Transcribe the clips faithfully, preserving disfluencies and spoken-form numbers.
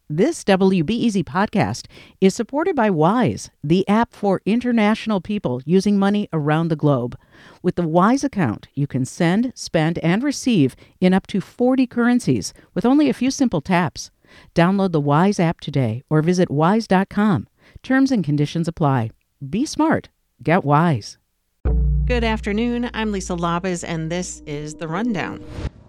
This W B E Z podcast is supported by Wise, the app for international people using money around the globe. With the Wise account, you can send, spend, and receive in up to forty currencies with only a few simple taps. Download the Wise app today or visit wise dot com. Terms and conditions apply. Be smart. Get Wise. Good afternoon. I'm Lisa Labez, and this is The Rundown.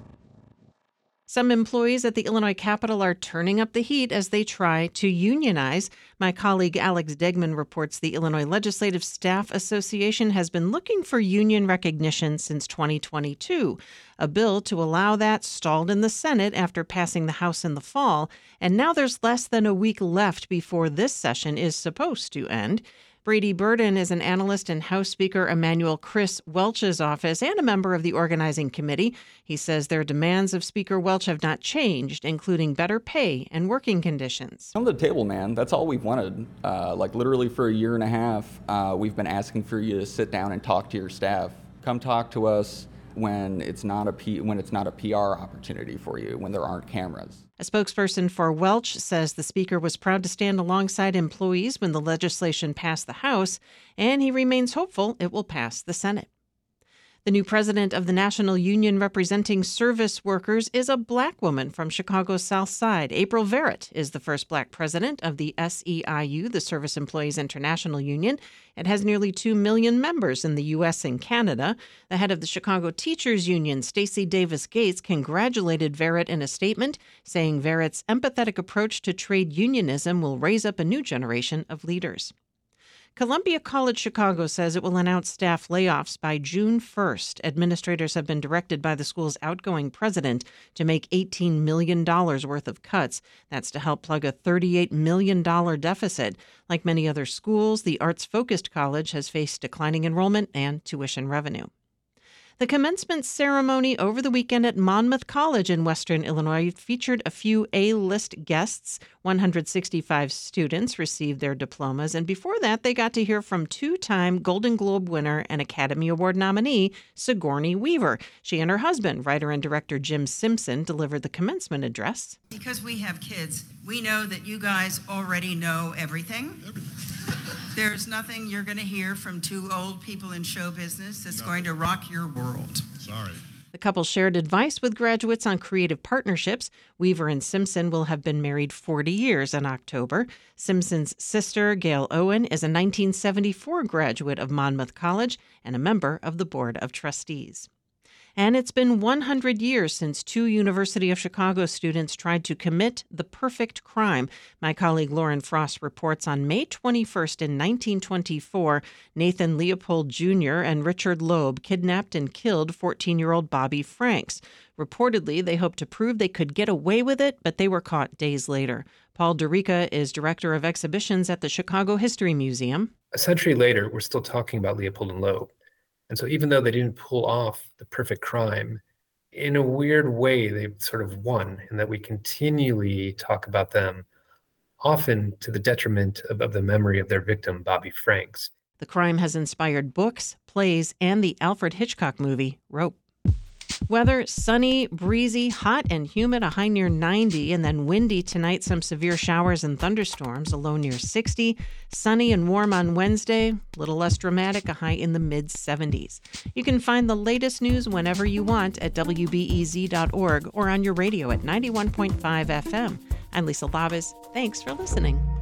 Some employees at the Illinois Capitol are turning up the heat as they try to unionize. My colleague Alex Degman reports the Illinois Legislative Staff Association has been looking for union recognition since twenty twenty-two. A bill to allow that stalled in the Senate after passing the House in the fall, and now there's less than a week left before this session is supposed to end. Brady Burden is an analyst in House Speaker Emanuel Chris Welch's office and a member of the organizing committee. He says their demands of Speaker Welch have not changed, including better pay and working conditions. On the table, man. That's all we've wanted. Uh, like literally for a year and a half, uh, we've been asking for you to sit down and talk to your staff. Come talk to us when it's not a P- when it's not a P R opportunity for you, when there aren't cameras. A spokesperson for Welch says the speaker was proud to stand alongside employees when the legislation passed the House, and he remains hopeful it will pass the Senate. The new president of the National Union Representing Service Workers is a black woman from Chicago's South Side. April Verrett is the first black president of the S E I U, the Service Employees International Union. It has nearly two million members in the U S and Canada. The head of the Chicago Teachers Union, Stacey Davis Gates, congratulated Verrett in a statement, saying Verrett's empathetic approach to trade unionism will raise up a new generation of leaders. Columbia College Chicago says it will announce staff layoffs by June first. Administrators have been directed by the school's outgoing president to make eighteen million dollars worth of cuts. That's to help plug a thirty-eight million dollars deficit. Like many other schools, the arts-focused college has faced declining enrollment and tuition revenue. The commencement ceremony over the weekend at Monmouth College in Western Illinois featured a few A-list guests. one hundred sixty-five students received their diplomas, and before that, they got to hear from two-time Golden Globe winner and Academy Award nominee Sigourney Weaver. She and her husband, writer and director Jim Simpson, delivered the commencement address. Because we have kids, we know that you guys already know everything. There's nothing you're going to hear from two old people in show business that's going to rock your world. Sorry. The couple shared advice with graduates on creative partnerships. Weaver and Simpson will have been married forty years in October. Simpson's sister, Gail Owen, is a nineteen seventy-four graduate of Monmouth College and a member of the Board of Trustees. And it's been one hundred years since two University of Chicago students tried to commit the perfect crime. My colleague Lauren Frost reports on May twenty-first in nineteen twenty-four, Nathan Leopold Junior and Richard Loeb kidnapped and killed fourteen-year-old Bobby Franks. Reportedly, they hoped to prove they could get away with it, but they were caught days later. Paul Dorica is director of exhibitions at the Chicago History Museum. A century later, we're still talking about Leopold and Loeb. And so even though they didn't pull off the perfect crime, in a weird way, they sort of won, in that we continually talk about them, often to the detriment of, of the memory of their victim, Bobby Franks. The crime has inspired books, plays, and the Alfred Hitchcock movie, Rope. Weather, sunny, breezy, hot and humid, a high near ninety, and then windy tonight, some severe showers and thunderstorms, a low near sixty. Sunny and warm on Wednesday, a little less dramatic, a high in the mid seventies. You can find the latest news whenever you want at W B E Z dot org or on your radio at ninety-one point five F M. I'm Lisa Labez. Thanks for listening.